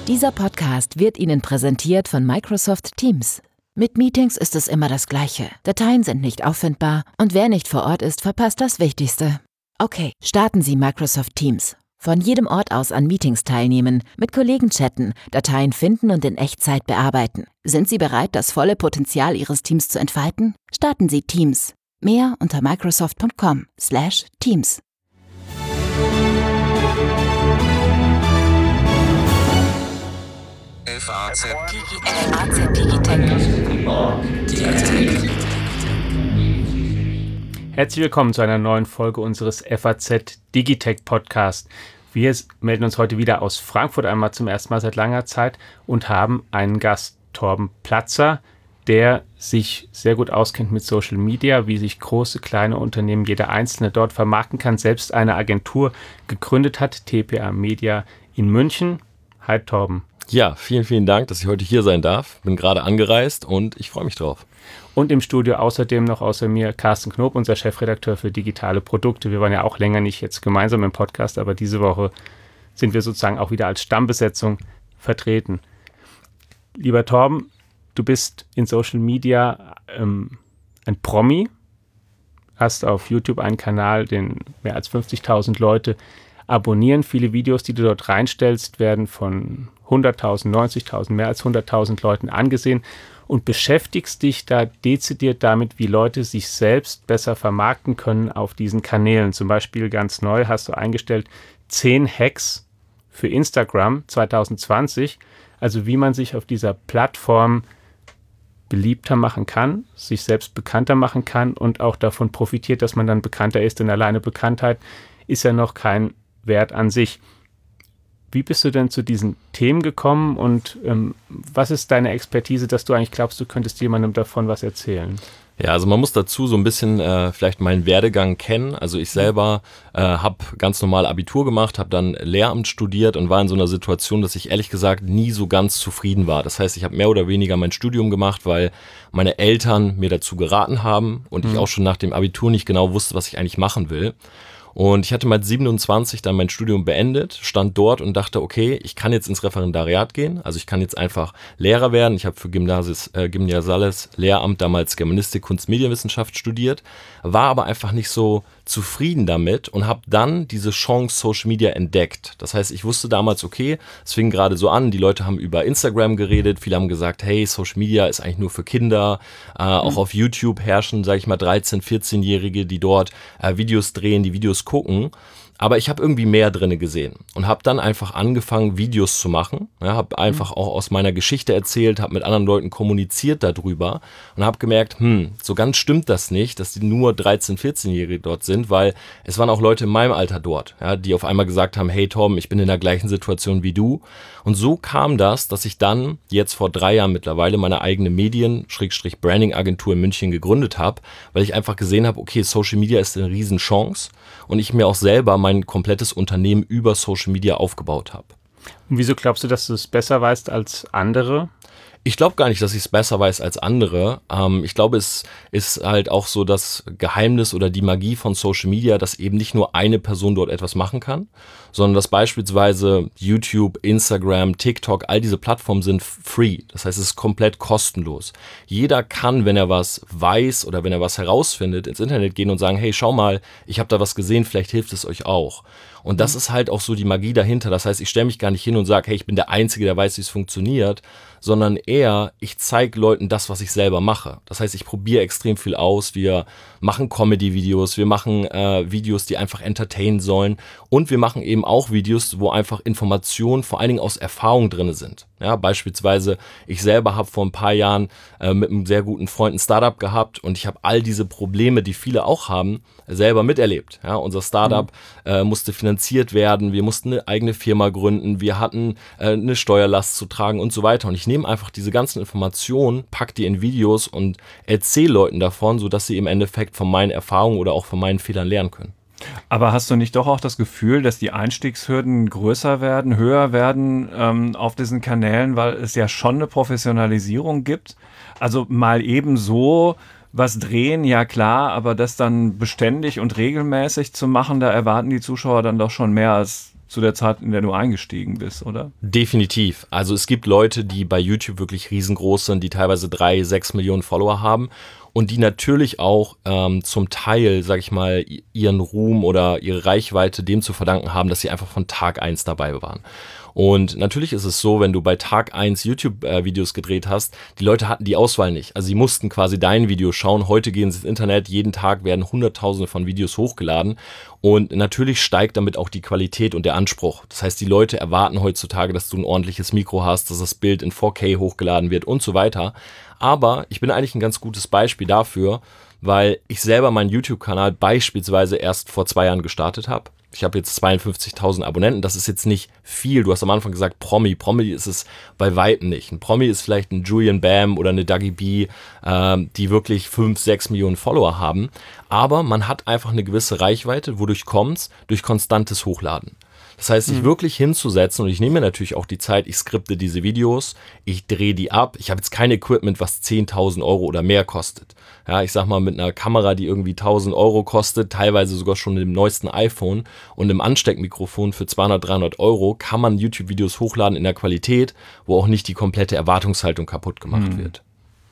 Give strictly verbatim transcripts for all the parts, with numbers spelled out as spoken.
Dieser Podcast wird Ihnen präsentiert von Microsoft Teams. Mit Meetings ist es immer das Gleiche. Dateien sind nicht auffindbar und wer nicht vor Ort ist, verpasst das Wichtigste. Okay, starten Sie Microsoft Teams. Von jedem Ort aus an Meetings teilnehmen, mit Kollegen chatten, Dateien finden und in Echtzeit bearbeiten. Sind Sie bereit, das volle Potenzial Ihres Teams zu entfalten? Starten Sie Teams. Mehr unter microsoft punkt com slash teams. F A Z Digitech. Herzlich willkommen zu einer neuen Folge unseres F A Z Digitech Podcast. Wir melden uns heute wieder aus Frankfurt, einmal zum ersten Mal seit langer Zeit, und haben einen Gast, Torben Platzer, der sich sehr gut auskennt mit Social Media, wie sich große, kleine Unternehmen, jeder einzelne dort vermarkten kann, selbst eine Agentur gegründet hat, T P A Media in München. Hi Torben. Ja, vielen, vielen Dank, dass ich heute hier sein darf. Bin gerade angereist und ich freue mich drauf. Und im Studio außerdem noch außer mir Carsten Knob, unser Chefredakteur für digitale Produkte. Wir waren ja auch länger nicht jetzt gemeinsam im Podcast, aber diese Woche sind wir sozusagen auch wieder als Stammbesetzung vertreten. Lieber Torben, du bist in Social Media ähm, ein Promi, hast auf YouTube einen Kanal, den mehr als fünfzigtausend Leute abonnieren. Viele Videos, die du dort reinstellst, werden von hunderttausend, neunzigtausend, mehr als hunderttausend Leuten angesehen und beschäftigst dich da dezidiert damit, wie Leute sich selbst besser vermarkten können auf diesen Kanälen. Zum Beispiel ganz neu hast du eingestellt zehn Hacks für Instagram zwanzig zwanzig, also wie man sich auf dieser Plattform beliebter machen kann, sich selbst bekannter machen kann und auch davon profitiert, dass man dann bekannter ist, denn alleine Bekanntheit ist ja noch kein Wert an sich. Wie bist du denn zu diesen Themen gekommen und ähm, was ist deine Expertise, dass du eigentlich glaubst, du könntest jemandem davon was erzählen? Ja, also man muss dazu so ein bisschen äh, vielleicht meinen Werdegang kennen. Also ich selber äh, habe ganz normal Abitur gemacht, habe dann Lehramt studiert und war in so einer Situation, dass ich ehrlich gesagt nie so ganz zufrieden war. Das heißt, ich habe mehr oder weniger mein Studium gemacht, weil meine Eltern mir dazu geraten haben und mhm. ich auch schon nach dem Abitur nicht genau wusste, was ich eigentlich machen will. Und ich hatte mit siebenundzwanzig dann mein Studium beendet, stand dort und dachte, okay, ich kann jetzt ins Referendariat gehen, also ich kann jetzt einfach Lehrer werden. Ich habe für Gymnasis, äh, Gymnasiales Lehramt damals Germanistik, Kunst, Medienwissenschaft studiert, war aber einfach nicht so zufrieden damit und habe dann diese Chance Social Media entdeckt. Das heißt, ich wusste damals, okay, es fing gerade so an, die Leute haben über Instagram geredet, viele haben gesagt, hey, Social Media ist eigentlich nur für Kinder, äh, mhm. auch auf YouTube herrschen, sage ich mal, dreizehn-, vierzehnjährige, die dort äh, Videos drehen, die Videos gucken. Aber ich habe irgendwie mehr drin gesehen und habe dann einfach angefangen, Videos zu machen. Ja, habe einfach auch aus meiner Geschichte erzählt, habe mit anderen Leuten kommuniziert darüber und habe gemerkt, hm, so ganz stimmt das nicht, dass die nur dreizehn-, vierzehnjährige dort sind, weil es waren auch Leute in meinem Alter dort, ja, die auf einmal gesagt haben, hey Torben, ich bin in der gleichen Situation wie du. Und so kam das, dass ich dann jetzt vor drei Jahren mittlerweile meine eigene Medien-Branding-Agentur in München gegründet habe, weil ich einfach gesehen habe, okay, Social Media ist eine Riesenchance und ich mir auch selber mein komplettes Unternehmen über Social Media aufgebaut habe. Und wieso glaubst du, dass du es besser weißt als andere? Ich glaube gar nicht, dass ich es besser weiß als andere. Ähm, ich glaube, es ist halt auch so das Geheimnis oder die Magie von Social Media, dass eben nicht nur eine Person dort etwas machen kann, sondern dass beispielsweise YouTube, Instagram, TikTok, all diese Plattformen sind free. Das heißt, es ist komplett kostenlos. Jeder kann, wenn er was weiß oder wenn er was herausfindet, ins Internet gehen und sagen, hey, schau mal, ich habe da was gesehen, vielleicht hilft es euch auch. Und das ist halt auch so die Magie dahinter. Das heißt, ich stelle mich gar nicht hin und sage, hey, ich bin der Einzige, der weiß, wie es funktioniert, sondern eher, ich zeige Leuten das, was ich selber mache. Das heißt, ich probiere extrem viel aus. Wir machen Comedy-Videos, wir machen äh, Videos, die einfach entertainen sollen und wir machen eben auch Videos, wo einfach Informationen, vor allen Dingen aus Erfahrung drin sind. Ja, beispielsweise, ich selber habe vor ein paar Jahren äh, mit einem sehr guten Freund ein Startup gehabt und ich habe all diese Probleme, die viele auch haben, selber miterlebt. Ja, unser Startup mhm. äh, musste finanziert werden, wir mussten eine eigene Firma gründen, wir hatten äh, eine Steuerlast zu tragen und so weiter. Und ich nehme einfach diese ganzen Informationen, pack die in Videos und erzähle Leuten davon, sodass sie im Endeffekt von meinen Erfahrungen oder auch von meinen Fehlern lernen können. Aber hast du nicht doch auch das Gefühl, dass die Einstiegshürden größer werden, höher werden ähm, auf diesen Kanälen, weil es ja schon eine Professionalisierung gibt? Also mal eben so was drehen, ja klar, aber das dann beständig und regelmäßig zu machen, da erwarten die Zuschauer dann doch schon mehr als zu der Zeit, in der du eingestiegen bist, oder? Definitiv. Also es gibt Leute, die bei YouTube wirklich riesengroß sind, die teilweise drei, sechs Millionen Follower haben und die natürlich auch ähm, zum Teil, sag ich mal, ihren Ruhm oder ihre Reichweite dem zu verdanken haben, dass sie einfach von Tag eins dabei waren. Und natürlich ist es so, wenn du bei Tag eins YouTube-Videos gedreht hast, die Leute hatten die Auswahl nicht. Also sie mussten quasi dein Video schauen. Heute gehen sie ins Internet, jeden Tag werden Hunderttausende von Videos hochgeladen. Und natürlich steigt damit auch die Qualität und der Anspruch. Das heißt, die Leute erwarten heutzutage, dass du ein ordentliches Mikro hast, dass das Bild in vier K hochgeladen wird und so weiter. Aber ich bin eigentlich ein ganz gutes Beispiel dafür, weil ich selber meinen YouTube-Kanal beispielsweise erst vor zwei Jahren gestartet habe. Ich habe jetzt zweiundfünfzigtausend Abonnenten, das ist jetzt nicht viel. Du hast am Anfang gesagt Promi, Promi ist es bei Weitem nicht. Ein Promi ist vielleicht ein Julian Bam oder eine Dougie B, äh, die wirklich fünf, sechs Millionen Follower haben. Aber man hat einfach eine gewisse Reichweite, wodurch kommt's? Durch konstantes Hochladen. Das heißt, sich mhm. wirklich hinzusetzen, und ich nehme mir natürlich auch die Zeit, ich skripte diese Videos, ich drehe die ab. Ich habe jetzt kein Equipment, was zehntausend Euro oder mehr kostet. Ja, ich sag mal, mit einer Kamera, die irgendwie tausend Euro kostet, teilweise sogar schon mit dem neuesten iPhone und einem Ansteckmikrofon für zweihundert, dreihundert Euro, kann man YouTube-Videos hochladen in der Qualität, wo auch nicht die komplette Erwartungshaltung kaputt gemacht mhm. wird.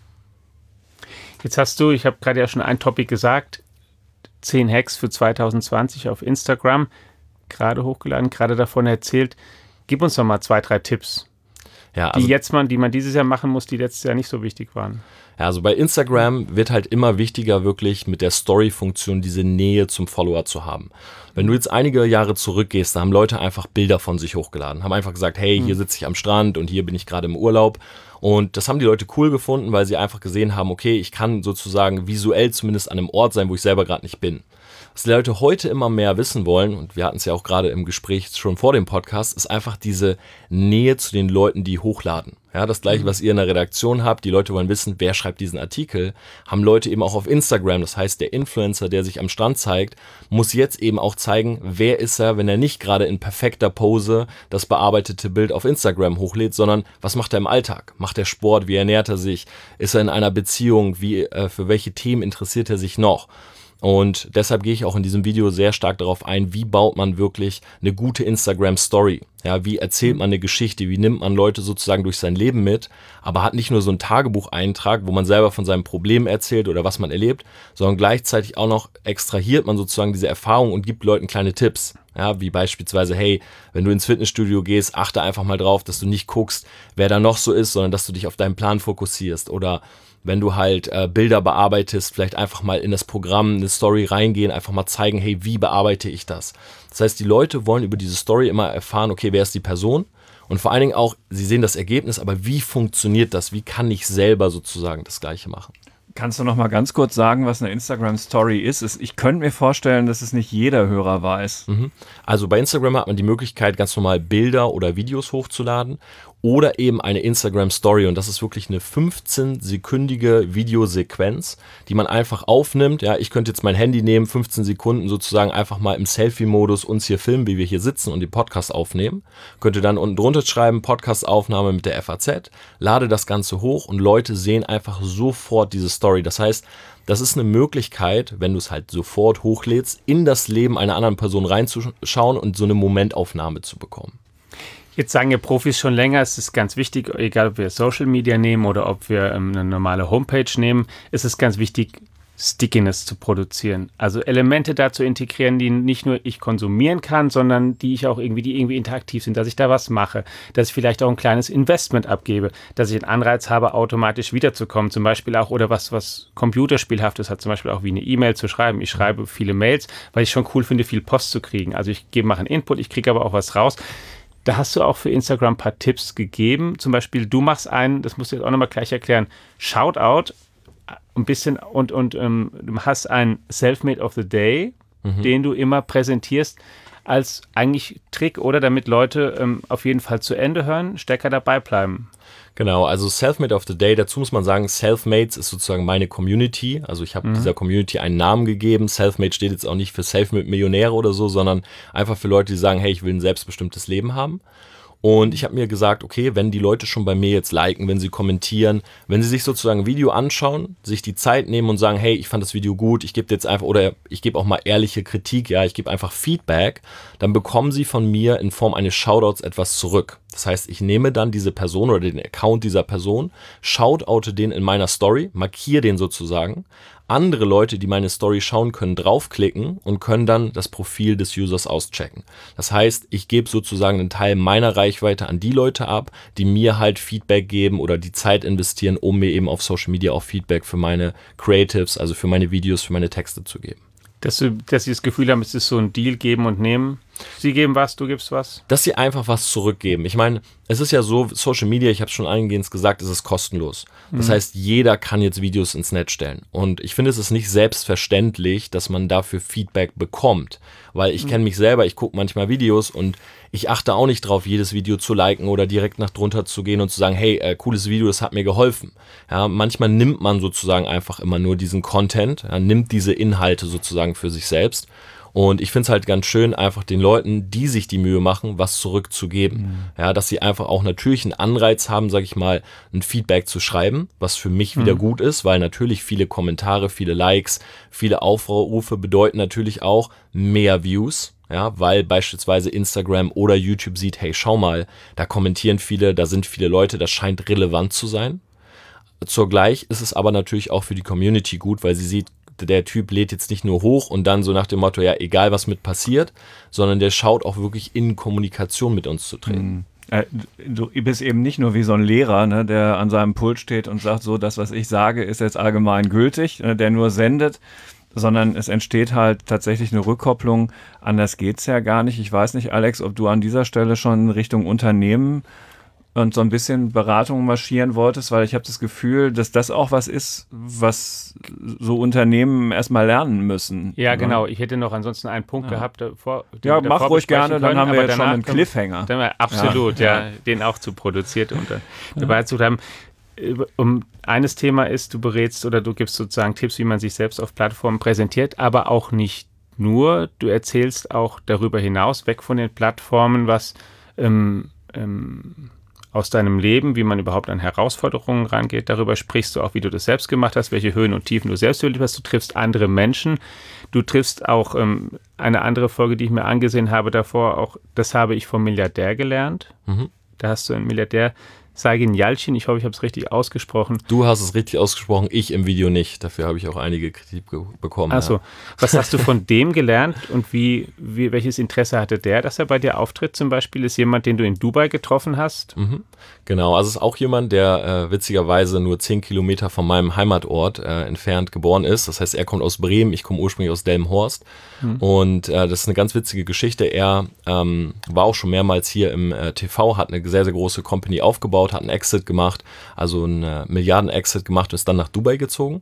Jetzt hast du, ich habe gerade ja schon ein Topic gesagt, zehn Hacks für zwanzig zwanzig auf Instagram gerade hochgeladen, gerade davon erzählt. Gib uns doch mal zwei, drei Tipps, ja, also, die jetzt man, die man dieses Jahr machen muss, die letztes Jahr nicht so wichtig waren. Ja, also bei Instagram wird halt immer wichtiger, wirklich mit der Story-Funktion diese Nähe zum Follower zu haben. Wenn du jetzt einige Jahre zurückgehst, da haben Leute einfach Bilder von sich hochgeladen, haben einfach gesagt, hey, hier sitze ich am Strand und hier bin ich gerade im Urlaub. Und das haben die Leute cool gefunden, weil sie einfach gesehen haben, okay, ich kann sozusagen visuell zumindest an einem Ort sein, wo ich selber gerade nicht bin. Was die Leute heute immer mehr wissen wollen, und wir hatten es ja auch gerade im Gespräch schon vor dem Podcast, ist einfach diese Nähe zu den Leuten, die hochladen. Ja, das gleiche, was ihr in der Redaktion habt. Die Leute wollen wissen, wer schreibt diesen Artikel. Haben Leute eben auch auf Instagram. Das heißt, der Influencer, der sich am Strand zeigt, muss jetzt eben auch zeigen, wer ist er, wenn er nicht gerade in perfekter Pose das bearbeitete Bild auf Instagram hochlädt, sondern was macht er im Alltag? Macht er Sport? Wie ernährt er sich? Ist er in einer Beziehung? Wie, äh, für welche Themen interessiert er sich noch? Und deshalb gehe ich auch in diesem Video sehr stark darauf ein, wie baut man wirklich eine gute Instagram-Story? Ja, wie erzählt man eine Geschichte? Wie nimmt man Leute sozusagen durch sein Leben mit? Aber hat nicht nur so einen Tagebucheintrag, wo man selber von seinem Problem erzählt oder was man erlebt, sondern gleichzeitig auch noch extrahiert man sozusagen diese Erfahrung und gibt Leuten kleine Tipps. Ja, wie beispielsweise, hey, wenn du ins Fitnessstudio gehst, achte einfach mal drauf, dass du nicht guckst, wer da noch so ist, sondern dass du dich auf deinen Plan fokussierst. Oder wenn du halt äh, Bilder bearbeitest, vielleicht einfach mal in das Programm, eine Story reingehen, einfach mal zeigen, hey, wie bearbeite ich das? Das heißt, die Leute wollen über diese Story immer erfahren, okay, wer ist die Person? Und vor allen Dingen auch, sie sehen das Ergebnis, aber wie funktioniert das? Wie kann ich selber sozusagen das Gleiche machen? Kannst du noch mal ganz kurz sagen, was eine Instagram-Story ist? Ich könnte mir vorstellen, dass es nicht jeder Hörer weiß. Also bei Instagram hat man die Möglichkeit, ganz normal Bilder oder Videos hochzuladen oder eben eine Instagram-Story. Und das ist wirklich eine fünfzehn-sekündige Videosequenz, die man einfach aufnimmt. Ja, ich könnte jetzt mein Handy nehmen, fünfzehn Sekunden sozusagen einfach mal im Selfie-Modus uns hier filmen, wie wir hier sitzen und den Podcast aufnehmen. Könnte dann unten drunter schreiben, Podcast-Aufnahme mit der F A Z, lade das Ganze hoch und Leute sehen einfach sofort diese Story. Das heißt, das ist eine Möglichkeit, wenn du es halt sofort hochlädst, in das Leben einer anderen Person reinzuschauen und so eine Momentaufnahme zu bekommen. Jetzt sagen ja Profis schon länger, es ist ganz wichtig, egal ob wir Social Media nehmen oder ob wir ähm, eine normale Homepage nehmen, ist es ganz wichtig, Stickiness zu produzieren. Also Elemente da zu integrieren, die nicht nur ich konsumieren kann, sondern die ich auch irgendwie, die irgendwie interaktiv sind, dass ich da was mache, dass ich vielleicht auch ein kleines Investment abgebe, dass ich einen Anreiz habe, automatisch wiederzukommen, zum Beispiel auch, oder was, was Computerspielhaftes hat, zum Beispiel auch wie eine E-Mail zu schreiben. Ich schreibe viele Mails, weil ich schon cool finde, viel Post zu kriegen. Also ich gebe, mache einen Input, ich kriege aber auch was raus. Da hast du auch für Instagram ein paar Tipps gegeben. Zum Beispiel, du machst einen, das musst du jetzt auch nochmal gleich erklären, Shoutout, ein bisschen, und, und ähm, du hast einen Selfmade of the Day, mhm. den du immer präsentierst als eigentlich Trick, oder damit Leute ähm, auf jeden Fall zu Ende hören, stärker dabei bleiben. Genau, also Selfmade of the Day, dazu muss man sagen, Selfmates ist sozusagen meine Community, also ich habe mhm. dieser Community einen Namen gegeben. Selfmade steht jetzt auch nicht für Selfmade Millionäre oder so, sondern einfach für Leute, die sagen, hey, ich will ein selbstbestimmtes Leben haben. Und ich habe mir gesagt, okay, wenn die Leute schon bei mir jetzt liken, wenn sie kommentieren, wenn sie sich sozusagen ein Video anschauen, sich die Zeit nehmen und sagen, hey, ich fand das Video gut, ich gebe jetzt einfach, oder ich gebe auch mal ehrliche Kritik, ja, ich gebe einfach Feedback, dann bekommen sie von mir in Form eines Shoutouts etwas zurück. Das heißt, ich nehme dann diese Person oder den Account dieser Person, shoutoute den in meiner Story, markiere den sozusagen. Andere Leute, die meine Story schauen, können draufklicken und können dann das Profil des Users auschecken. Das heißt, ich gebe sozusagen einen Teil meiner Reichweite an die Leute ab, die mir halt Feedback geben oder die Zeit investieren, um mir eben auf Social Media auch Feedback für meine Creatives, also für meine Videos, für meine Texte zu geben. Dass, du, dass sie das Gefühl haben, es ist so ein Deal, geben und nehmen. Sie geben was, du gibst was. Dass sie einfach was zurückgeben. Ich meine, es ist ja so, Social Media, ich habe es schon eingehend gesagt, es ist kostenlos. Das mhm. heißt, jeder kann jetzt Videos ins Netz stellen. Und ich finde, es ist nicht selbstverständlich, dass man dafür Feedback bekommt. Weil ich mhm. kenne mich selber, ich gucke manchmal Videos und ich achte auch nicht drauf, jedes Video zu liken oder direkt nach drunter zu gehen und zu sagen, hey, äh, cooles Video, das hat mir geholfen. Ja, manchmal nimmt man sozusagen einfach immer nur diesen Content, ja, nimmt diese Inhalte sozusagen für sich selbst. Und ich finde es halt ganz schön, einfach den Leuten, die sich die Mühe machen, was zurückzugeben. Mhm. Ja, dass sie einfach auch natürlich einen Anreiz haben, sage ich mal, ein Feedback zu schreiben, was für mich wieder mhm. gut ist, weil natürlich viele Kommentare, viele Likes, viele Aufrufe bedeuten natürlich auch mehr Views. Ja, weil beispielsweise Instagram oder YouTube sieht, hey, schau mal, da kommentieren viele, da sind viele Leute, das scheint relevant zu sein. Zugleich ist es aber natürlich auch für die Community gut, weil sie sieht, der Typ lädt jetzt nicht nur hoch und dann so nach dem Motto, ja, egal was mit passiert, sondern der schaut auch wirklich in Kommunikation mit uns zu treten. Mhm. Du bist eben nicht nur wie so ein Lehrer, ne, der an seinem Pult steht und sagt, so, das, was ich sage, ist jetzt allgemein gültig, der nur sendet, sondern es entsteht halt tatsächlich eine Rückkopplung. Anders geht's ja gar nicht. Ich weiß nicht, Alex, ob du an dieser Stelle schon in Richtung Unternehmen und so ein bisschen Beratung marschieren wolltest, weil ich habe das Gefühl, dass das auch was ist, was so Unternehmen erstmal lernen müssen. Ja, genau. Ich hätte noch ansonsten einen Punkt ja. gehabt. Davor, ja, mach ruhig gerne, können, dann haben wir jetzt schon einen Cliffhanger. Dann wir absolut, ja. ja, den auch zu produziert und äh, dabei zu haben. Um eines Thema ist, du berätst oder du gibst sozusagen Tipps, wie man sich selbst auf Plattformen präsentiert, aber auch nicht nur. Du erzählst auch darüber hinaus, weg von den Plattformen, was ähm, ähm, aus deinem Leben, wie man überhaupt an Herausforderungen rangeht. Darüber sprichst du auch, wie du das selbst gemacht hast, welche Höhen und Tiefen du selbst erlebt hast. Du triffst andere Menschen. Du triffst auch ähm, eine andere Folge, die ich mir angesehen habe davor, auch das habe ich vom Milliardär gelernt. Mhm. Da hast du einen Milliardär, Saigin Yalcin, ich hoffe, ich habe es richtig ausgesprochen. Du hast es richtig ausgesprochen, ich im Video nicht. Dafür habe ich auch einige Kritik ge- bekommen. Achso, ja. Was hast du von dem gelernt und wie, wie, welches Interesse hatte der, dass er bei dir auftritt zum Beispiel? Ist jemand, den du in Dubai getroffen hast? Mhm. Genau, also es ist auch jemand, der äh, witzigerweise nur zehn Kilometer von meinem Heimatort äh, entfernt geboren ist. Das heißt, er kommt aus Bremen, ich komme ursprünglich aus Delmenhorst. Mhm. Und äh, das ist eine ganz witzige Geschichte. Er ähm, war auch schon mehrmals hier im äh, T V, hat eine sehr, sehr große Company aufgebaut, hat einen Exit gemacht, also einen äh, Milliarden-Exit gemacht und ist dann nach Dubai gezogen.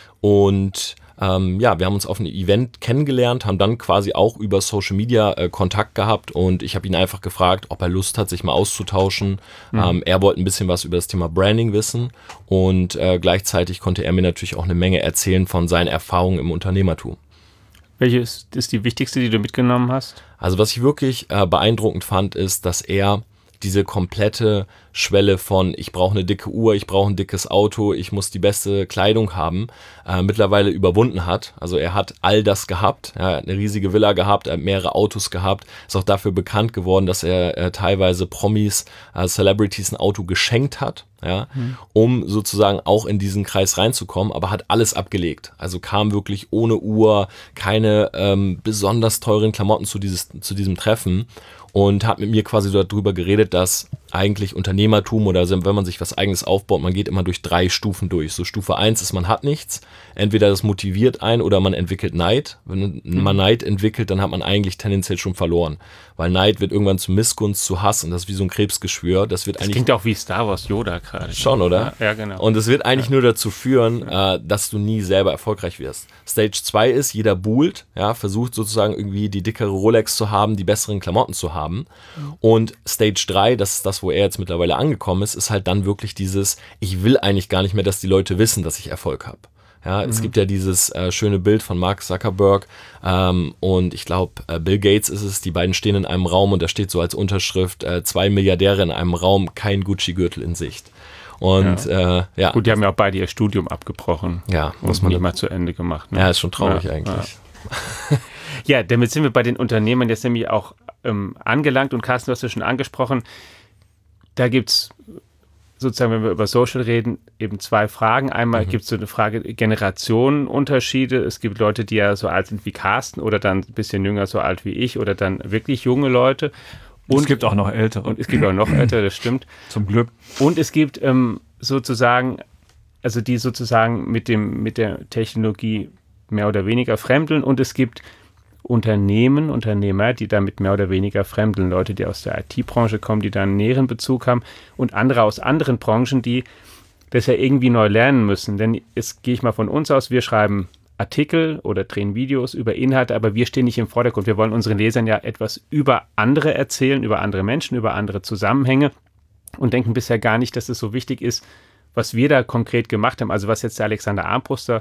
Und ähm, ja, wir haben uns auf einem Event kennengelernt, haben dann quasi auch über Social Media äh, Kontakt gehabt und ich habe ihn einfach gefragt, ob er Lust hat, sich mal auszutauschen. Mhm. Ähm, er wollte ein bisschen was über das Thema Branding wissen und äh, gleichzeitig konnte er mir natürlich auch eine Menge erzählen von seinen Erfahrungen im Unternehmertum. Welche ist, ist die wichtigste, die du mitgenommen hast? Also was ich wirklich äh, beeindruckend fand, ist, dass er diese komplette Schwelle von ich brauche eine dicke Uhr, ich brauche ein dickes Auto, ich muss die beste Kleidung haben, äh, mittlerweile überwunden hat. Also er hat all das gehabt, er hat eine riesige Villa gehabt, er hat mehrere Autos gehabt, ist auch dafür bekannt geworden, dass er äh, teilweise Promis, äh, Celebrities ein Auto geschenkt hat, ja, mhm. um sozusagen auch in diesen Kreis reinzukommen, aber hat alles abgelegt. Also kam wirklich ohne Uhr, keine ähm, besonders teuren Klamotten zu, dieses, zu diesem Treffen und hat mit mir quasi darüber geredet, dass eigentlich Unternehmertum oder wenn man sich was Eigenes aufbaut, man geht immer durch drei Stufen durch. So Stufe eins ist, man hat nichts. Entweder das motiviert einen oder man entwickelt Neid. Wenn man Neid entwickelt, dann hat man eigentlich tendenziell schon verloren. Weil Neid wird irgendwann zu Missgunst, zu Hass und das ist wie so ein Krebsgeschwür. Das, wird das eigentlich klingt auch wie Star Wars Yoda gerade. Schon, oder? Ja, ja, genau. Und es wird eigentlich ja. nur dazu führen, äh, dass du nie selber erfolgreich wirst. Stage zwei ist, jeder buhlt, ja, versucht sozusagen irgendwie die dickere Rolex zu haben, die besseren Klamotten zu haben. Mhm. Und Stage drei, das ist das, wo er jetzt mittlerweile angekommen ist, ist halt dann wirklich dieses, ich will eigentlich gar nicht mehr, dass die Leute wissen, dass ich Erfolg habe. Ja, mhm. Es gibt ja dieses äh, schöne Bild von Mark Zuckerberg ähm, und ich glaube, äh, Bill Gates ist es, die beiden stehen in einem Raum und da steht so als Unterschrift, äh, zwei Milliardäre in einem Raum, kein Gucci-Gürtel in Sicht. Und ja. Äh, ja. Gut, die haben ja auch beide ihr Studium abgebrochen. Ja, muss man nicht mal zu Ende gemacht. Ne? Ja, ist schon traurig ja, eigentlich. Ja. Ja, damit sind wir bei den Unternehmern jetzt nämlich auch ähm, angelangt und Carsten, du hast ja schon angesprochen, da gibt es sozusagen, wenn wir über Social reden, eben zwei Fragen. Einmal mhm. gibt es so eine Frage Generationenunterschiede. Es gibt Leute, die ja so alt sind wie Carsten oder dann ein bisschen jünger, so alt wie ich oder dann wirklich junge Leute. Und es gibt auch noch ältere. Und es gibt auch noch ältere, das stimmt. Zum Glück. Und es gibt ähm, sozusagen, also die sozusagen mit dem, mit der Technologie mehr oder weniger fremdeln und es gibt Unternehmen, Unternehmer, die damit mehr oder weniger fremdeln, Leute, die aus der I T-Branche kommen, die da einen näheren Bezug haben und andere aus anderen Branchen, die das ja irgendwie neu lernen müssen. Denn jetzt gehe ich mal von uns aus, wir schreiben Artikel oder drehen Videos über Inhalte, aber wir stehen nicht im Vordergrund. Wir wollen unseren Lesern ja etwas über andere erzählen, über andere Menschen, über andere Zusammenhänge und denken bisher gar nicht, dass es so wichtig ist, was wir da konkret gemacht haben. Also was jetzt der Alexander Armbruster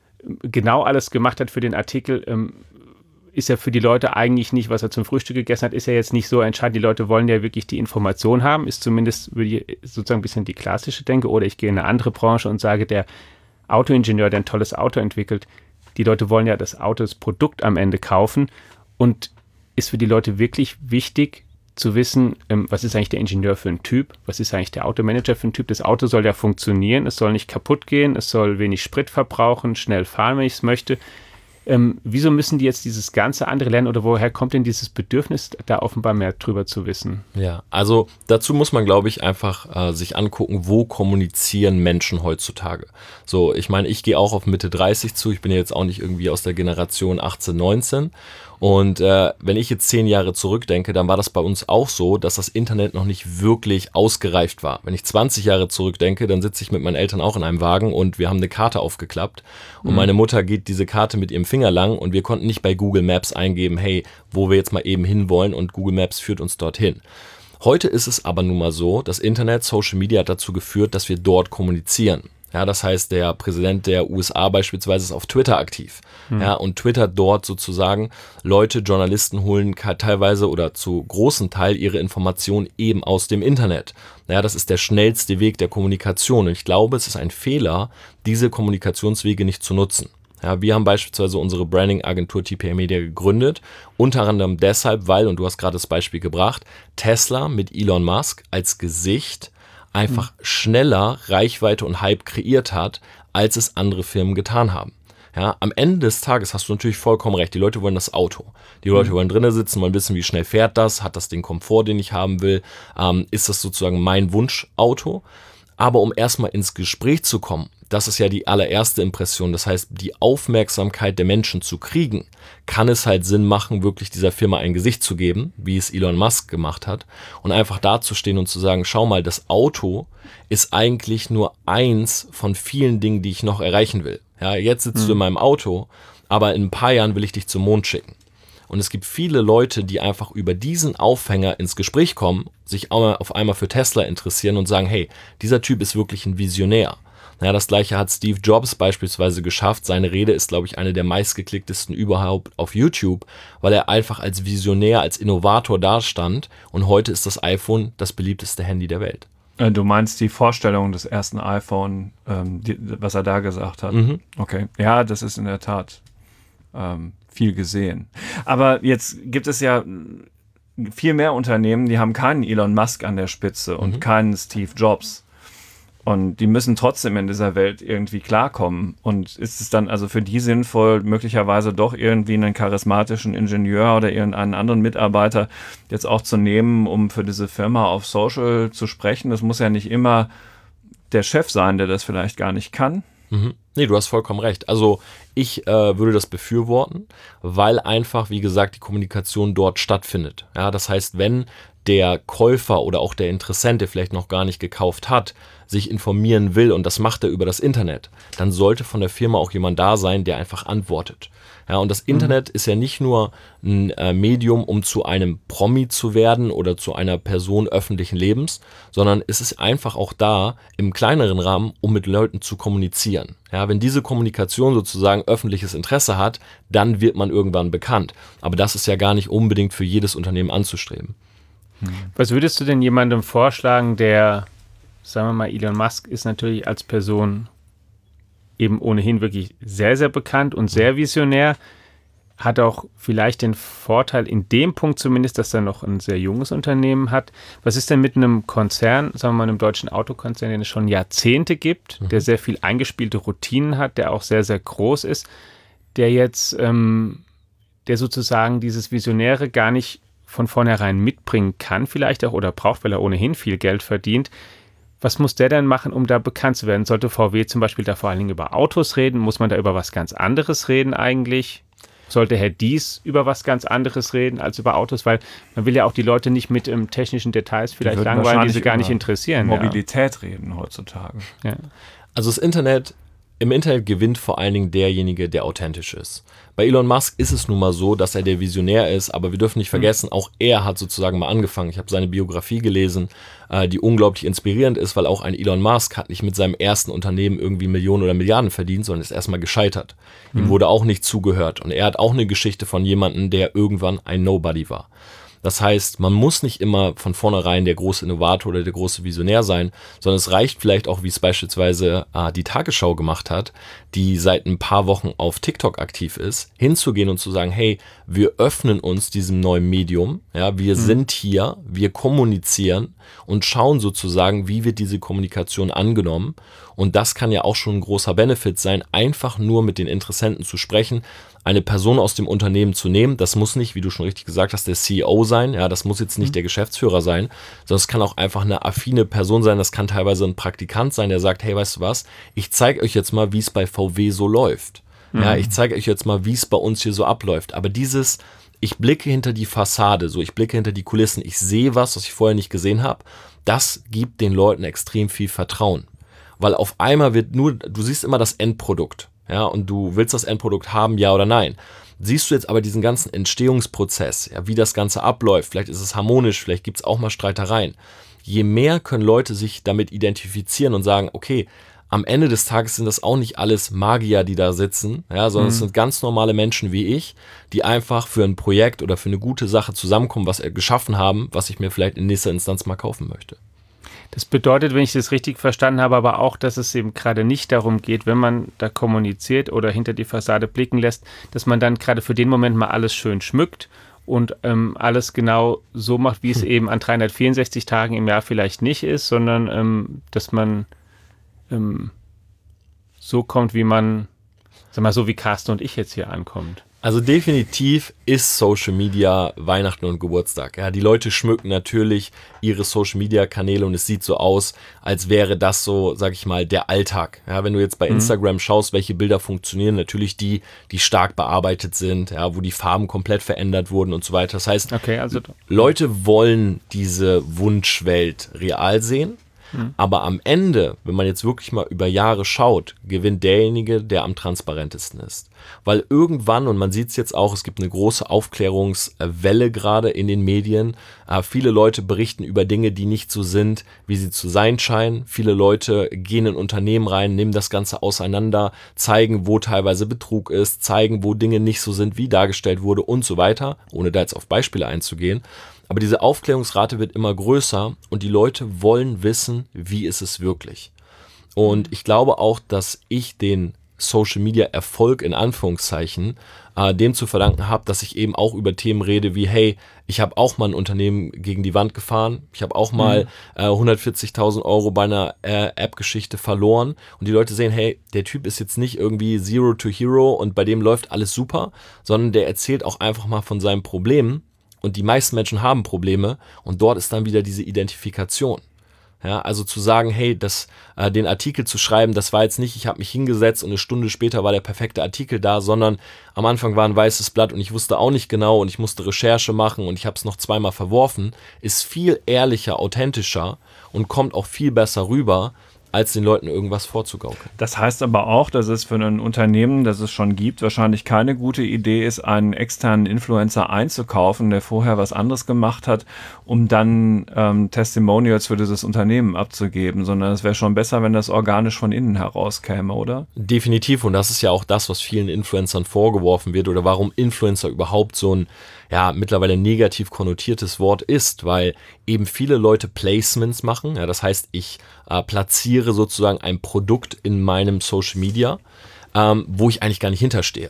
genau alles gemacht hat für den Artikel, ähm, ist ja für die Leute eigentlich nicht, was er zum Frühstück gegessen hat, ist ja jetzt nicht so entscheidend. Die Leute wollen ja wirklich die Information haben, ist zumindest würde ich sozusagen ein bisschen die klassische Denke. Oder ich gehe in eine andere Branche und sage, der Autoingenieur, der ein tolles Auto entwickelt, die Leute wollen ja das Auto, das Produkt am Ende kaufen. Und ist für die Leute wirklich wichtig zu wissen, ähm, was ist eigentlich der Ingenieur für ein Typ, was ist eigentlich der Automanager für ein Typ. Das Auto soll ja funktionieren, es soll nicht kaputt gehen, es soll wenig Sprit verbrauchen, schnell fahren, wenn ich es möchte. Ähm, wieso müssen die jetzt dieses ganze andere lernen oder woher kommt denn dieses Bedürfnis, da offenbar mehr drüber zu wissen? Ja, also dazu muss man, glaube ich, einfach äh, sich angucken, wo kommunizieren Menschen heutzutage. So, ich meine, ich gehe auch auf Mitte dreißig zu, ich bin ja jetzt auch nicht irgendwie aus der Generation achtzehn, neunzehn und äh, wenn ich jetzt zehn Jahre zurückdenke, dann war das bei uns auch so, dass das Internet noch nicht wirklich ausgereift war. Wenn ich zwanzig Jahre zurückdenke, dann sitze ich mit meinen Eltern auch in einem Wagen und wir haben eine Karte aufgeklappt und mhm. meine Mutter geht diese Karte mit ihrem Finger lang und wir konnten nicht bei Google Maps eingeben, hey, wo wir jetzt mal eben hinwollen und Google Maps führt uns dorthin. Heute ist es aber nun mal so, das Internet, Social Media hat dazu geführt, dass wir dort kommunizieren. Ja, das heißt, der Präsident der U S A beispielsweise ist auf Twitter aktiv. Mhm. Ja, und twittert dort sozusagen Leute, Journalisten holen teilweise oder zu großen Teil ihre Informationen eben aus dem Internet. Ja, das ist der schnellste Weg der Kommunikation. Und ich glaube, es ist ein Fehler, diese Kommunikationswege nicht zu nutzen. Ja, wir haben beispielsweise unsere Branding-Agentur T P A Media gegründet, unter anderem deshalb, weil, und du hast gerade das Beispiel gebracht, Tesla mit Elon Musk als Gesicht einfach schneller Reichweite und Hype kreiert hat, als es andere Firmen getan haben. Ja, am Ende des Tages hast du natürlich vollkommen recht. Die Leute wollen das Auto. Die Leute mhm. wollen drinnen sitzen, wollen wissen, wie schnell fährt das, hat das den Komfort, den ich haben will, ähm, ist das sozusagen mein Wunschauto. Aber um erstmal ins Gespräch zu kommen, das ist ja die allererste Impression, das heißt, die Aufmerksamkeit der Menschen zu kriegen, kann es halt Sinn machen, wirklich dieser Firma ein Gesicht zu geben, wie es Elon Musk gemacht hat, und einfach dazustehen und zu sagen, schau mal, das Auto ist eigentlich nur eins von vielen Dingen, die ich noch erreichen will. Ja, jetzt sitzt mhm. du in meinem Auto, aber in ein paar Jahren will ich dich zum Mond schicken. Und es gibt viele Leute, die einfach über diesen Aufhänger ins Gespräch kommen, sich auf einmal für Tesla interessieren und sagen, hey, dieser Typ ist wirklich ein Visionär. Ja, das gleiche hat Steve Jobs beispielsweise geschafft. Seine Rede ist, glaube ich, eine der meistgeklicktesten überhaupt auf YouTube, weil er einfach als Visionär, als Innovator dastand. Und heute ist das iPhone das beliebteste Handy der Welt. Du meinst die Vorstellung des ersten iPhone, ähm, die, was er da gesagt hat? Mhm. Okay, ja, das ist in der Tat ähm, viel gesehen. Aber jetzt gibt es ja viel mehr Unternehmen, die haben keinen Elon Musk an der Spitze und mhm. keinen Steve Jobs. Und die müssen trotzdem in dieser Welt irgendwie klarkommen. Und ist es dann also für die sinnvoll, möglicherweise doch irgendwie einen charismatischen Ingenieur oder irgendeinen anderen Mitarbeiter jetzt auch zu nehmen, um für diese Firma auf Social zu sprechen? Das muss ja nicht immer der Chef sein, der das vielleicht gar nicht kann. Mhm. Nee, du hast vollkommen recht. Also ich äh, würde das befürworten, weil einfach, wie gesagt, die Kommunikation dort stattfindet. Ja, das heißt, wenn der Käufer oder auch der Interessent, der vielleicht noch gar nicht gekauft hat, sich informieren will und das macht er über das Internet, dann sollte von der Firma auch jemand da sein, der einfach antwortet. Ja, und das Internet mhm. ist ja nicht nur ein äh, Medium, um zu einem Promi zu werden oder zu einer Person öffentlichen Lebens, sondern es ist einfach auch da im kleineren Rahmen, um mit Leuten zu kommunizieren. Ja, wenn diese Kommunikation sozusagen öffentliches Interesse hat, dann wird man irgendwann bekannt. Aber das ist ja gar nicht unbedingt für jedes Unternehmen anzustreben. Was würdest du denn jemandem vorschlagen, der, sagen wir mal, Elon Musk ist natürlich als Person eben ohnehin wirklich sehr, sehr bekannt und sehr visionär, hat auch vielleicht den Vorteil in dem Punkt zumindest, dass er noch ein sehr junges Unternehmen hat. Was ist denn mit einem Konzern, sagen wir mal einem deutschen Autokonzern, den es schon Jahrzehnte gibt, mhm. der sehr viel eingespielte Routinen hat, der auch sehr, sehr groß ist, der jetzt, ähm, der sozusagen dieses Visionäre gar nicht von vornherein mitbringen kann vielleicht auch oder braucht, weil er ohnehin viel Geld verdient. Was muss der denn machen, um da bekannt zu werden? Sollte V W zum Beispiel da vor allen Dingen über Autos reden? Muss man da über was ganz anderes reden eigentlich? Sollte Herr Diess über was ganz anderes reden als über Autos? Weil man will ja auch die Leute nicht mit ähm, technischen Details vielleicht die langweilen, die sie gar nicht interessieren. Mobilität ja. reden heutzutage. Ja. Also das Internet, im Internet gewinnt vor allen Dingen derjenige, der authentisch ist. Bei Elon Musk ist es nun mal so, dass er der Visionär ist, aber wir dürfen nicht vergessen, mhm. auch er hat sozusagen mal angefangen. Ich habe seine Biografie gelesen, äh, die unglaublich inspirierend ist, weil auch ein Elon Musk hat nicht mit seinem ersten Unternehmen irgendwie Millionen oder Milliarden verdient, sondern ist erstmal gescheitert. Mhm. Ihm wurde auch nicht zugehört und er hat auch eine Geschichte von jemandem, der irgendwann ein Nobody war. Das heißt, man muss nicht immer von vornherein der große Innovator oder der große Visionär sein, sondern es reicht vielleicht auch, wie es beispielsweise äh, die Tagesschau gemacht hat, die seit ein paar Wochen auf TikTok aktiv ist, hinzugehen und zu sagen, hey, wir öffnen uns diesem neuen Medium, ja, wir mhm. sind hier, wir kommunizieren und schauen sozusagen, wie wird diese Kommunikation angenommen. Und das kann ja auch schon ein großer Benefit sein, einfach nur mit den Interessenten zu sprechen, eine Person aus dem Unternehmen zu nehmen. Das muss nicht, wie du schon richtig gesagt hast, der C E O sein. Ja, das muss jetzt nicht mhm. der Geschäftsführer sein, sondern es kann auch einfach eine affine Person sein. Das kann teilweise ein Praktikant sein, der sagt, hey, weißt du was, ich zeige euch jetzt mal, wie es bei V W so läuft. Mhm. Ja, ich zeige euch jetzt mal, wie es bei uns hier so abläuft. Aber dieses, ich blicke hinter die Fassade, so ich blicke hinter die Kulissen, ich sehe was, was ich vorher nicht gesehen habe, das gibt den Leuten extrem viel Vertrauen. Weil auf einmal wird nur, du siehst immer das Endprodukt. Ja, und du willst das Endprodukt haben, ja oder nein. Siehst du jetzt aber diesen ganzen Entstehungsprozess, ja, wie das Ganze abläuft, vielleicht ist es harmonisch, vielleicht gibt es auch mal Streitereien. Je mehr können Leute sich damit identifizieren und sagen, okay, am Ende des Tages sind das auch nicht alles Magier, die da sitzen, ja, sondern mhm. es sind ganz normale Menschen wie ich, die einfach für ein Projekt oder für eine gute Sache zusammenkommen, was sie geschaffen haben, was ich mir vielleicht in nächster Instanz mal kaufen möchte. Das bedeutet, wenn ich das richtig verstanden habe, aber auch, dass es eben gerade nicht darum geht, wenn man da kommuniziert oder hinter die Fassade blicken lässt, dass man dann gerade für den Moment mal alles schön schmückt und ähm, alles genau so macht, wie es hm. eben an dreihundertvierundsechzig Tagen im Jahr vielleicht nicht ist, sondern ähm, dass man ähm, so kommt, wie man, sag mal, so wie Carsten und ich jetzt hier ankommt. Also definitiv ist Social Media Weihnachten und Geburtstag. Ja, die Leute schmücken natürlich ihre Social Media Kanäle und es sieht so aus, als wäre das so, sag ich mal, der Alltag. Ja, wenn du jetzt bei mhm. Instagram schaust, welche Bilder funktionieren, natürlich die, die stark bearbeitet sind, ja, wo die Farben komplett verändert wurden und so weiter. Das heißt, okay, also Leute wollen diese Wunschwelt real sehen. Mhm. Aber am Ende, wenn man jetzt wirklich mal über Jahre schaut, gewinnt derjenige, der am transparentesten ist. Weil irgendwann, und man sieht es jetzt auch, es gibt eine große Aufklärungswelle gerade in den Medien. Äh, viele Leute berichten über Dinge, die nicht so sind, wie sie zu sein scheinen. Viele Leute gehen in Unternehmen rein, nehmen das Ganze auseinander, zeigen, wo teilweise Betrug ist, zeigen, wo Dinge nicht so sind, wie dargestellt wurde und so weiter, ohne da jetzt auf Beispiele einzugehen. Aber diese Aufklärungsrate wird immer größer und die Leute wollen wissen, wie ist es wirklich. Und ich glaube auch, dass ich den Social-Media-Erfolg in Anführungszeichen äh, dem zu verdanken habe, dass ich eben auch über Themen rede wie, hey, ich habe auch mal ein Unternehmen gegen die Wand gefahren, ich habe auch mal äh, hundertvierzigtausend Euro bei einer äh, App-Geschichte verloren und die Leute sehen, hey, der Typ ist jetzt nicht irgendwie Zero to Hero und bei dem läuft alles super, sondern der erzählt auch einfach mal von seinen Problemen. Und die meisten Menschen haben Probleme und dort ist dann wieder diese Identifikation. Ja, also zu sagen, hey, das, äh, den Artikel zu schreiben, das war jetzt nicht, ich habe mich hingesetzt und eine Stunde später war der perfekte Artikel da, sondern am Anfang war ein weißes Blatt und ich wusste auch nicht genau und ich musste Recherche machen und ich habe es noch zweimal verworfen, ist viel ehrlicher, authentischer und kommt auch viel besser rüber, als den Leuten irgendwas vorzugaukeln. Das heißt aber auch, dass es für ein Unternehmen, das es schon gibt, wahrscheinlich keine gute Idee ist, einen externen Influencer einzukaufen, der vorher was anderes gemacht hat, um dann ähm, Testimonials für dieses Unternehmen abzugeben, sondern es wäre schon besser, wenn das organisch von innen herauskäme, oder? Definitiv, und das ist ja auch das, was vielen Influencern vorgeworfen wird oder warum Influencer überhaupt so ein ja mittlerweile negativ konnotiertes Wort ist, weil eben viele Leute Placements machen. Ja, das heißt, ich äh, platziere sozusagen ein Produkt in meinem Social Media, ähm, wo ich eigentlich gar nicht hinterstehe.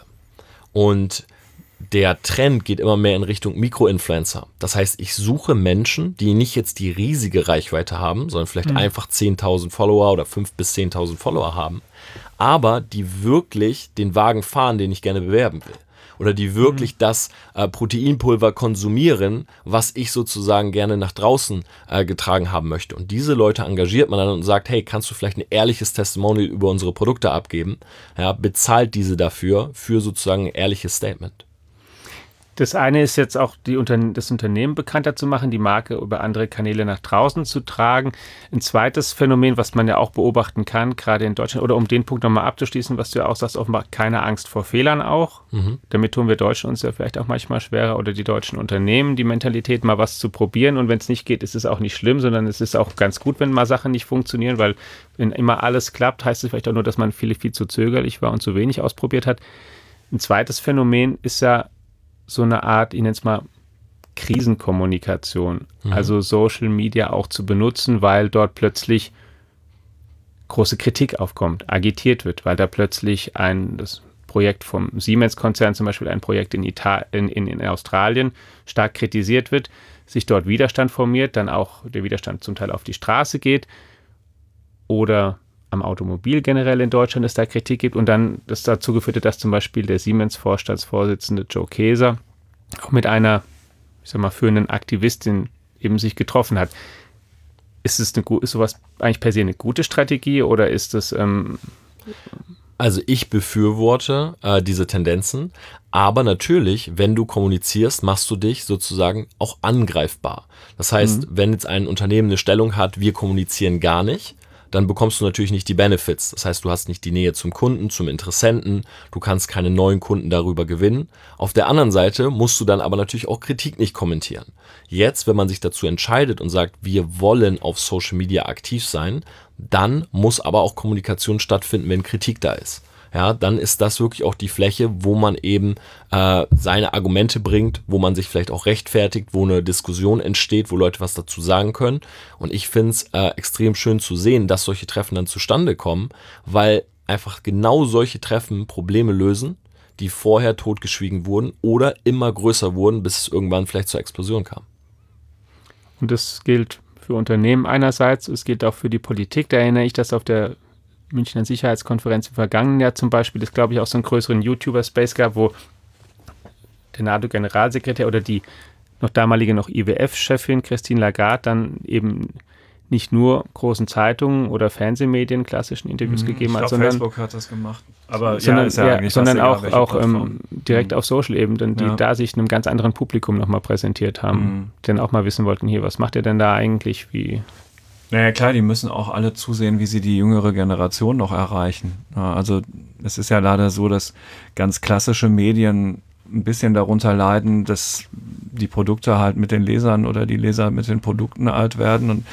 Und der Trend geht immer mehr in Richtung Mikroinfluencer. Das heißt, ich suche Menschen, die nicht jetzt die riesige Reichweite haben, sondern vielleicht mhm. einfach zehntausend Follower oder fünftausend bis zehntausend Follower haben, aber die wirklich den Wagen fahren, den ich gerne bewerben will. Oder die wirklich mhm. das äh, Proteinpulver konsumieren, was ich sozusagen gerne nach draußen äh, getragen haben möchte. Und diese Leute engagiert man dann und sagt, hey, kannst du vielleicht ein ehrliches Testimonial über unsere Produkte abgeben? Ja, bezahlt diese dafür, für sozusagen ein ehrliches Statement. Das eine ist jetzt auch, die Unterne- das Unternehmen bekannter zu machen, die Marke über andere Kanäle nach draußen zu tragen. Ein zweites Phänomen, was man ja auch beobachten kann, gerade in Deutschland, oder um den Punkt nochmal abzuschließen, was du ja auch sagst, offenbar keine Angst vor Fehlern auch. Mhm. Damit tun wir Deutschen uns ja vielleicht auch manchmal schwerer, oder die deutschen Unternehmen, die Mentalität, mal was zu probieren. Und wenn es nicht geht, ist es auch nicht schlimm, sondern es ist auch ganz gut, wenn mal Sachen nicht funktionieren, weil wenn immer alles klappt, heißt es vielleicht auch nur, dass man viel, viel zu zögerlich war und zu wenig ausprobiert hat. Ein zweites Phänomen ist ja so eine Art, ich nenne es mal Krisenkommunikation, mhm. also Social Media auch zu benutzen, weil dort plötzlich große Kritik aufkommt, agitiert wird, weil da plötzlich ein, das Projekt vom Siemens-Konzern, zum Beispiel ein Projekt in, Ital- in, in, in Australien, stark kritisiert wird, sich dort Widerstand formiert, dann auch der Widerstand zum Teil auf die Straße geht oder am Automobil generell in Deutschland es da Kritik gibt und dann das dazu geführt hat, dass zum Beispiel der Siemens-Vorstandsvorsitzende Joe Kaeser auch mit einer, ich sag mal, führenden Aktivistin eben sich getroffen hat. Ist es eine, ist sowas eigentlich per se eine gute Strategie oder ist es ähm Also ich befürworte äh, diese Tendenzen, aber natürlich, wenn du kommunizierst, machst du dich sozusagen auch angreifbar. Das heißt, mhm. wenn jetzt ein Unternehmen eine Stellung hat, wir kommunizieren gar nicht, dann bekommst du natürlich nicht die Benefits. Das heißt, du hast nicht die Nähe zum Kunden, zum Interessenten, du kannst keine neuen Kunden darüber gewinnen. Auf der anderen Seite musst du dann aber natürlich auch Kritik nicht kommentieren. Jetzt, wenn man sich dazu entscheidet und sagt, wir wollen auf Social Media aktiv sein, dann muss aber auch Kommunikation stattfinden, wenn Kritik da ist. Ja, dann ist das wirklich auch die Fläche, wo man eben äh, seine Argumente bringt, wo man sich vielleicht auch rechtfertigt, wo eine Diskussion entsteht, wo Leute was dazu sagen können. Und ich finde es äh, extrem schön zu sehen, dass solche Treffen dann zustande kommen, weil einfach genau solche Treffen Probleme lösen, die vorher totgeschwiegen wurden oder immer größer wurden, bis es irgendwann vielleicht zur Explosion kam. Und das gilt für Unternehmen einerseits, es gilt auch für die Politik. Da erinnere ich, dass auf der Münchner Sicherheitskonferenz im vergangenen Jahr zum Beispiel, das glaube ich auch so einen größeren YouTuber-Space gab, wo der NATO-Generalsekretär oder die noch damalige noch I W F-Chefin Christine Lagarde dann eben nicht nur großen Zeitungen oder Fernsehmedien klassischen Interviews mhm, gegeben hat, sondern Facebook hat das gemacht. Aber sondern, ja, ist ja ja, eigentlich sondern egal, auch, auch ähm, direkt mhm. auf Social-Ebenen, die ja. da sich einem ganz anderen Publikum nochmal präsentiert haben, mhm. die dann auch mal wissen wollten, hier, was macht ihr denn da eigentlich, wie... Naja, klar, die müssen auch alle zusehen, wie sie die jüngere Generation noch erreichen. Ja, also es ist ja leider so, dass ganz klassische Medien ein bisschen darunter leiden, dass die Produkte halt mit den Lesern oder die Leser mit den Produkten alt werden und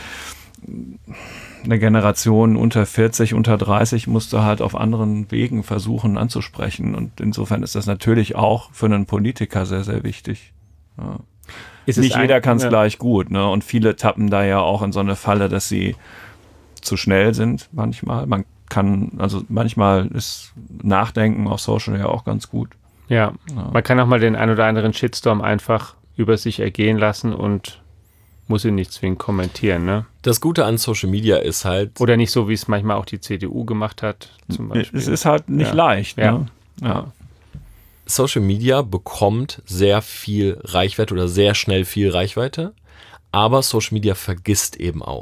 eine Generation unter vierzig, unter dreißig musste halt auf anderen Wegen versuchen anzusprechen und insofern ist das natürlich auch für einen Politiker sehr, sehr wichtig. Ja. Ist Nicht jeder ein, kann es ja. gleich gut, ne? Und viele tappen da ja auch in so eine Falle, dass sie zu schnell sind manchmal. Man kann, also manchmal ist Nachdenken auf Social ja auch ganz gut. Ja, ja. Man kann auch mal den ein oder anderen Shitstorm einfach über sich ergehen lassen und muss ihn nicht zwingend kommentieren, ne? Das Gute an Social Media ist halt... Oder nicht so, wie es manchmal auch die C D U gemacht hat, zum Beispiel. Es ist halt nicht ja. leicht, ja. ne? Ja. ja. Social Media bekommt sehr viel Reichweite oder sehr schnell viel Reichweite, aber Social Media vergisst eben auch.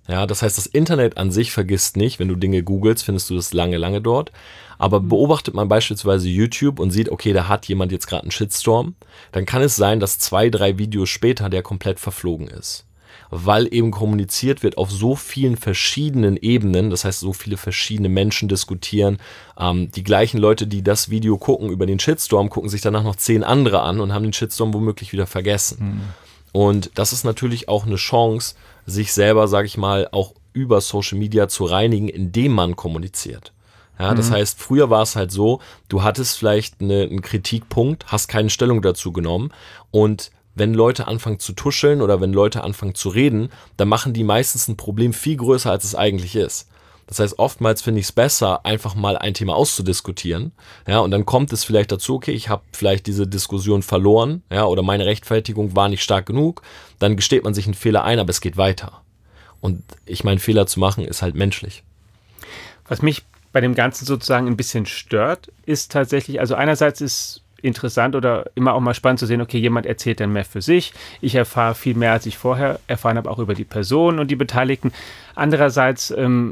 Ja, das heißt, das Internet an sich vergisst nicht. Wenn du Dinge googelst, findest du das lange, lange dort. Aber beobachtet man beispielsweise YouTube und sieht, okay, da hat jemand jetzt gerade einen Shitstorm, dann kann es sein, dass zwei, drei Videos später der komplett verflogen ist. Weil eben kommuniziert wird auf so vielen verschiedenen Ebenen, das heißt, so viele verschiedene Menschen diskutieren. Ähm, die gleichen Leute, die das Video gucken über den Shitstorm, gucken sich danach noch zehn andere an und haben den Shitstorm womöglich wieder vergessen. Mhm. Und das ist natürlich auch eine Chance, sich selber, sage ich mal, auch über Social Media zu reinigen, indem man kommuniziert. Ja, das mhm. heißt, früher war es halt so, du hattest vielleicht eine, einen Kritikpunkt, hast keine Stellung dazu genommen und wenn Leute anfangen zu tuscheln oder wenn Leute anfangen zu reden, dann machen die meistens ein Problem viel größer, als es eigentlich ist. Das heißt, oftmals finde ich es besser, einfach mal ein Thema auszudiskutieren. Ja, und dann kommt es vielleicht dazu, okay, ich habe vielleicht diese Diskussion verloren, ja, oder meine Rechtfertigung war nicht stark genug. Dann gesteht man sich einen Fehler ein, aber es geht weiter. Und ich meine, Fehler zu machen ist halt menschlich. Was mich bei dem Ganzen sozusagen ein bisschen stört, ist tatsächlich, also einerseits ist interessant oder immer auch mal spannend zu sehen, okay, jemand erzählt dann mehr für sich. Ich erfahre viel mehr, als ich vorher erfahren habe, auch über die Person und die Beteiligten. Andererseits, ähm,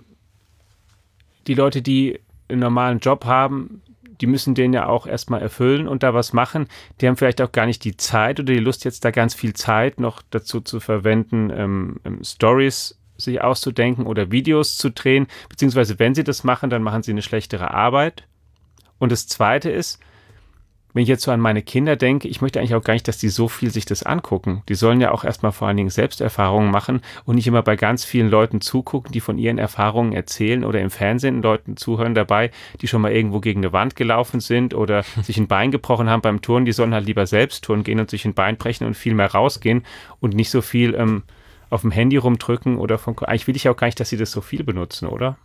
die Leute, die einen normalen Job haben, die müssen den ja auch erstmal erfüllen und da was machen. Die haben vielleicht auch gar nicht die Zeit oder die Lust, jetzt da ganz viel Zeit noch dazu zu verwenden, ähm, ähm, Stories sich auszudenken oder Videos zu drehen. Beziehungsweise, wenn sie das machen, dann machen sie eine schlechtere Arbeit. Und das Zweite ist, wenn ich jetzt so an meine Kinder denke, ich möchte eigentlich auch gar nicht, dass die so viel sich das angucken. Die sollen ja auch erstmal vor allen Dingen Selbsterfahrungen machen und nicht immer bei ganz vielen Leuten zugucken, die von ihren Erfahrungen erzählen oder im Fernsehen Leuten zuhören dabei, die schon mal irgendwo gegen eine Wand gelaufen sind oder sich ein Bein gebrochen haben beim Turnen. Die sollen halt lieber selbst turnen gehen und sich ein Bein brechen und viel mehr rausgehen und nicht so viel ähm, auf dem Handy rumdrücken oder von... Eigentlich will ich auch gar nicht, dass sie das so viel benutzen, oder?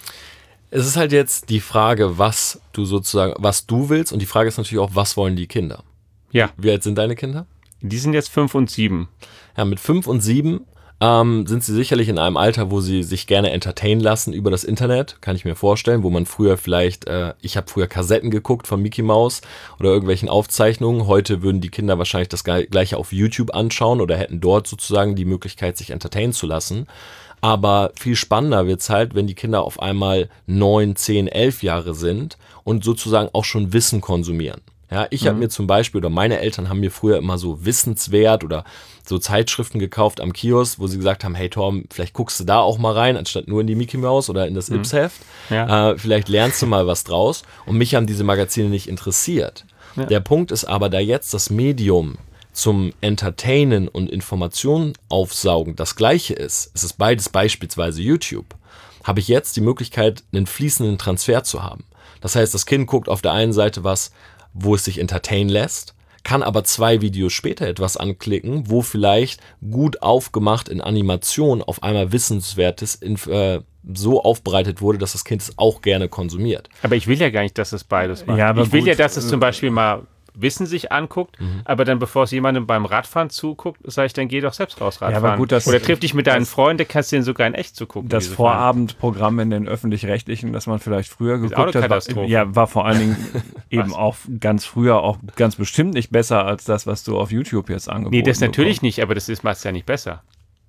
Es ist halt jetzt die Frage, was du sozusagen, was du willst und die Frage ist natürlich auch, was wollen die Kinder? Ja. Wie alt sind deine Kinder? Die sind jetzt fünf und sieben. Ja, mit fünf und sieben ähm, sind sie sicherlich in einem Alter, wo sie sich gerne entertainen lassen über das Internet, kann ich mir vorstellen, wo man früher vielleicht, äh, ich habe früher Kassetten geguckt von Mickey Mouse oder irgendwelchen Aufzeichnungen. Heute würden die Kinder wahrscheinlich das gleiche auf YouTube anschauen oder hätten dort sozusagen die Möglichkeit, sich entertainen zu lassen. Aber viel spannender wird's halt, wenn die Kinder auf einmal neun, zehn, elf Jahre sind und sozusagen auch schon Wissen konsumieren. Ja, ich mhm. habe mir zum Beispiel, oder meine Eltern haben mir früher immer so Wissenswert oder so Zeitschriften gekauft am Kiosk, wo sie gesagt haben, hey Torben, vielleicht guckst du da auch mal rein, anstatt nur in die Mickey Mouse oder in das mhm. Ips-Heft. Ja. Äh, vielleicht lernst du mal was draus. Und mich haben diese Magazine nicht interessiert. Ja. Der Punkt ist aber, da jetzt das Medium zum Entertainen und Informationen aufsaugen das gleiche ist, es ist beides beispielsweise YouTube, habe ich jetzt die Möglichkeit, einen fließenden Transfer zu haben. Das heißt, das Kind guckt auf der einen Seite was, wo es sich entertainen lässt, kann aber zwei Videos später etwas anklicken, wo vielleicht gut aufgemacht in Animation auf einmal Wissenswertes in, äh, so aufbereitet wurde, dass das Kind es auch gerne konsumiert. Aber ich will ja gar nicht, dass es beides macht. Ja, aber ich will gut, ja, dass es zum Beispiel mal Wissen sich anguckt, mhm. aber dann, bevor es jemandem beim Radfahren zuguckt, sage ich, dann geh doch selbst raus Radfahren. Ja, aber gut, das, Oder triff dich mit deinen das, Freunden, kannst du den sogar in echt zugucken. Das Vorabendprogramm in den Öffentlich-Rechtlichen, das man vielleicht früher geguckt hat, war, ja, war vor allen Dingen eben auch ganz früher auch ganz bestimmt nicht besser als das, was du auf YouTube jetzt angeboten hast. Nee, das natürlich bekommst. Nicht, aber das macht es ja nicht besser.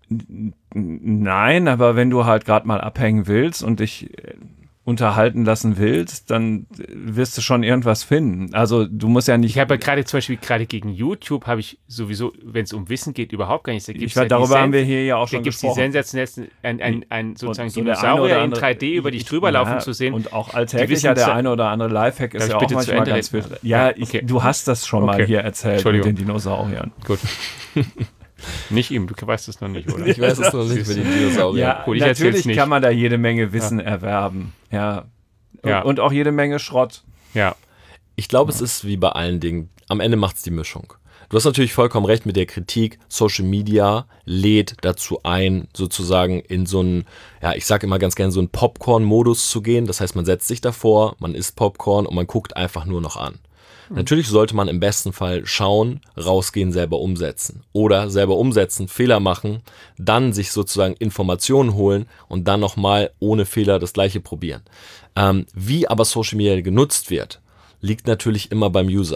Nein, aber wenn du halt gerade mal abhängen willst und dich unterhalten lassen willst, dann wirst du schon irgendwas finden. Also du musst ja nicht... Ich habe ja gerade zum Beispiel, gerade gegen YouTube habe ich sowieso, wenn es um Wissen geht, überhaupt gar nichts. Da ich weiß, ja darüber haben wir hier ja auch schon gesprochen. Da gibt es die sensationellsten, ein, ein, ein sozusagen so Dinosaurier in drei D über dich drüber laufen ja, zu sehen. Und auch alltäglich ja der eine oder andere Lifehack ist ja auch manchmal ganz viel. Ja, ich, okay. Du hast das schon okay. mal hier erzählt mit den Dinosauriern. Gut. Nicht ihm, du weißt es noch nicht, oder? Ich weiß es noch nicht mit den Dinosauriern. Ja, cool, natürlich nicht. Kann man da jede Menge Wissen ja. erwerben. Ja. Und, ja. und auch jede Menge Schrott. Ja. Ich glaube, es ist wie bei allen Dingen. Am Ende macht es die Mischung. Du hast natürlich vollkommen recht mit der Kritik. Social Media lädt dazu ein, sozusagen in so einen, ja, ich sage immer ganz gerne, so einen Popcorn-Modus zu gehen. Das heißt, man setzt sich davor, man isst Popcorn und man guckt einfach nur noch an. Natürlich sollte man im besten Fall schauen, rausgehen, selber umsetzen. Oder selber umsetzen, Fehler machen, dann sich sozusagen Informationen holen und dann nochmal ohne Fehler das Gleiche probieren. Ähm, wie aber Social Media genutzt wird, liegt natürlich immer beim User.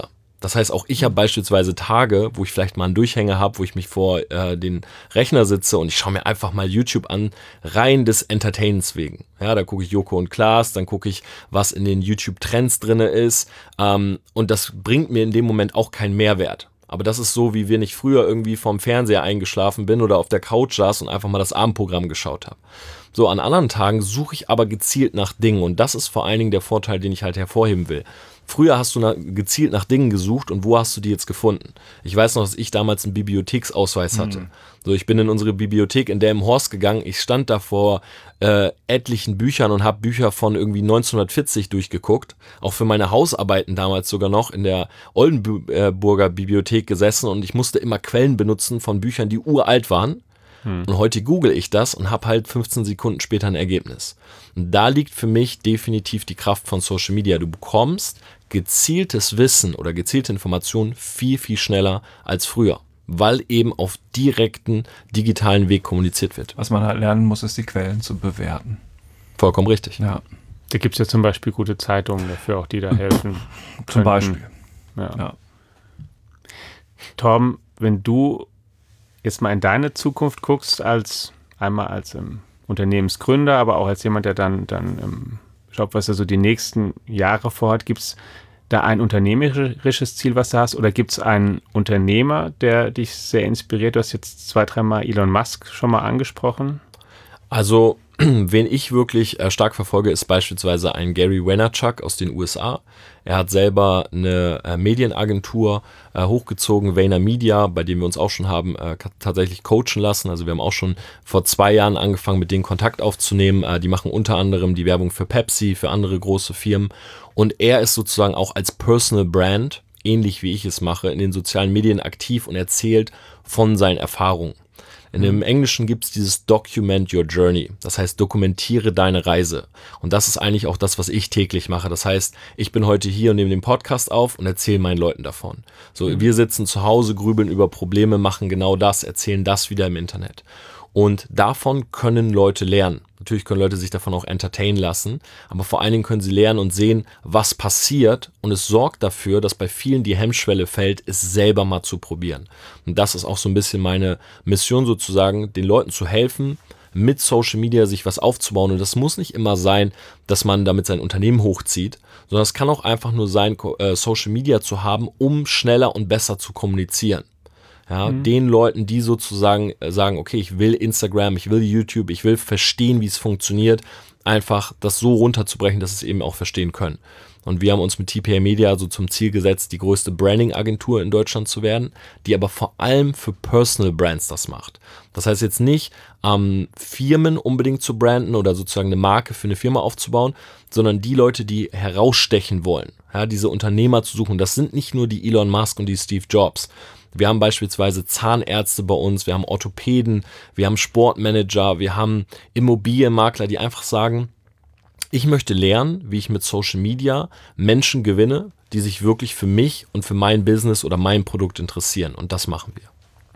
Das heißt, auch ich habe beispielsweise Tage, wo ich vielleicht mal einen Durchhänger habe, wo ich mich vor äh, den Rechner sitze und ich schaue mir einfach mal YouTube an, rein des Entertainens wegen. Ja, da gucke ich Joko und Klaas, dann gucke ich, was in den YouTube-Trends drinne ist, ähm, und das bringt mir in dem Moment auch keinen Mehrwert. Aber das ist so, wie wenn ich früher irgendwie vorm Fernseher eingeschlafen bin oder auf der Couch saß und einfach mal das Abendprogramm geschaut habe. So, an anderen Tagen suche ich aber gezielt nach Dingen und das ist vor allen Dingen der Vorteil, den ich halt hervorheben will. Früher hast du na, gezielt nach Dingen gesucht und wo hast du die jetzt gefunden? Ich weiß noch, dass ich damals einen Bibliotheksausweis hatte. Mhm. So, ich bin in unsere Bibliothek in Delmenhorst gegangen. Ich stand da vor äh, etlichen Büchern und habe Bücher von irgendwie neunzehnhundertvierzig durchgeguckt. Auch für meine Hausarbeiten damals sogar noch in der Oldenburger Bibliothek gesessen und ich musste immer Quellen benutzen von Büchern, die uralt waren. Hm. Und heute google ich das und habe halt fünfzehn Sekunden später ein Ergebnis. Und da liegt für mich definitiv die Kraft von Social Media. Du bekommst gezieltes Wissen oder gezielte Informationen viel, viel schneller als früher, weil eben auf direkten digitalen Weg kommuniziert wird. Was man halt lernen muss, ist die Quellen zu bewerten. Vollkommen richtig. Ja. Da gibt es ja zum Beispiel gute Zeitungen dafür, auch die da helfen. Zum Beispiel. Ja. Ja. Torben, wenn du jetzt mal in deine Zukunft guckst, als einmal als ähm, Unternehmensgründer, aber auch als jemand, der dann, dann ähm, schaut, was er so die nächsten Jahre vorhat, gibt es da ein unternehmerisches Ziel, was du hast, oder gibt es einen Unternehmer, der dich sehr inspiriert? Du hast jetzt zwei, dreimal Elon Musk schon mal angesprochen. Also, wen ich wirklich äh, stark verfolge, ist beispielsweise ein Gary Vaynerchuk aus den U S A. Er hat selber eine äh, Medienagentur äh, hochgezogen, VaynerMedia, bei dem wir uns auch schon haben äh, tatsächlich coachen lassen. Also wir haben auch schon vor zwei Jahren angefangen, mit denen Kontakt aufzunehmen. Äh, die machen unter anderem die Werbung für Pepsi, für andere große Firmen. Und er ist sozusagen auch als Personal Brand, ähnlich wie ich es mache, in den sozialen Medien aktiv und erzählt von seinen Erfahrungen. In dem Englischen gibt es dieses Document Your Journey. Das heißt, dokumentiere deine Reise. Und das ist eigentlich auch das, was ich täglich mache. Das heißt, ich bin heute hier und nehme den Podcast auf und erzähle meinen Leuten davon. So, mhm. wir sitzen zu Hause, grübeln über Probleme, machen genau das, erzählen das wieder im Internet. Und davon können Leute lernen. Natürlich können Leute sich davon auch entertainen lassen, aber vor allen Dingen können sie lernen und sehen, was passiert, und es sorgt dafür, dass bei vielen die Hemmschwelle fällt, es selber mal zu probieren. Und das ist auch so ein bisschen meine Mission sozusagen, den Leuten zu helfen, mit Social Media sich was aufzubauen. Und das muss nicht immer sein, dass man damit sein Unternehmen hochzieht, sondern es kann auch einfach nur sein, Social Media zu haben, um schneller und besser zu kommunizieren. Ja, mhm. Den Leuten, die sozusagen sagen, okay, ich will Instagram, ich will YouTube, ich will verstehen, wie es funktioniert, einfach das so runterzubrechen, dass sie es eben auch verstehen können. Und wir haben uns mit T P A Media also zum Ziel gesetzt, die größte Branding-Agentur in Deutschland zu werden, die aber vor allem für Personal Brands das macht. Das heißt jetzt nicht, ähm, Firmen unbedingt zu branden oder sozusagen eine Marke für eine Firma aufzubauen, sondern die Leute, die herausstechen wollen, ja, diese Unternehmer zu suchen. Das sind nicht nur die Elon Musk und die Steve Jobs. Wir haben beispielsweise Zahnärzte bei uns, wir haben Orthopäden, wir haben Sportmanager, wir haben Immobilienmakler, die einfach sagen, ich möchte lernen, wie ich mit Social Media Menschen gewinne, die sich wirklich für mich und für mein Business oder mein Produkt interessieren. Und das machen wir.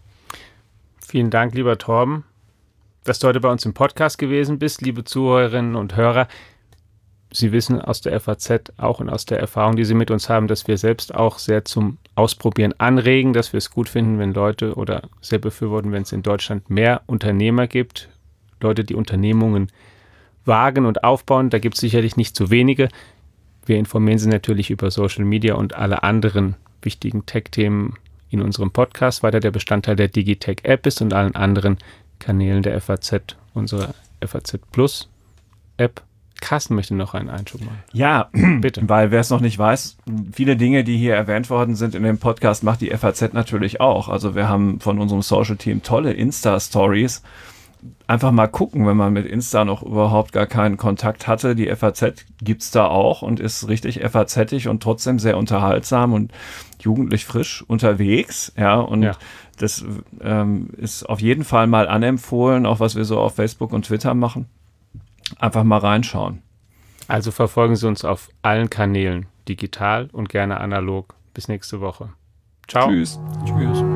Vielen Dank, lieber Torben, dass du heute bei uns im Podcast gewesen bist, liebe Zuhörerinnen und Hörer. Sie wissen aus der F A Z auch und aus der Erfahrung, die Sie mit uns haben, dass wir selbst auch sehr zum Ausprobieren anregen, dass wir es gut finden, wenn Leute oder sehr befürworten, wenn es in Deutschland mehr Unternehmer gibt, Leute, die Unternehmungen wagen und aufbauen. Da gibt es sicherlich nicht zu wenige. Wir informieren Sie natürlich über Social Media und alle anderen wichtigen Tech-Themen in unserem Podcast, weiter der Bestandteil der Digitech-App ist und allen anderen Kanälen der F A Z, unserer F A Z Plus App. Carsten möchte noch einen Einschub machen. Ja, bitte. Weil wer es noch nicht weiß, viele Dinge, die hier erwähnt worden sind in dem Podcast, macht die F A Z natürlich auch. Also wir haben von unserem Social-Team tolle Insta-Stories. Einfach mal gucken, wenn man mit Insta noch überhaupt gar keinen Kontakt hatte. Die F A Z gibt's da auch und ist richtig F A Z-ig und trotzdem sehr unterhaltsam und jugendlich frisch unterwegs. Ja, und ja. das ähm, ist auf jeden Fall mal anempfohlen, auch was wir so auf Facebook und Twitter machen. Einfach mal reinschauen. Also verfolgen Sie uns auf allen Kanälen, digital und gerne analog. Bis nächste Woche. Ciao. Tschüss. Tschüss.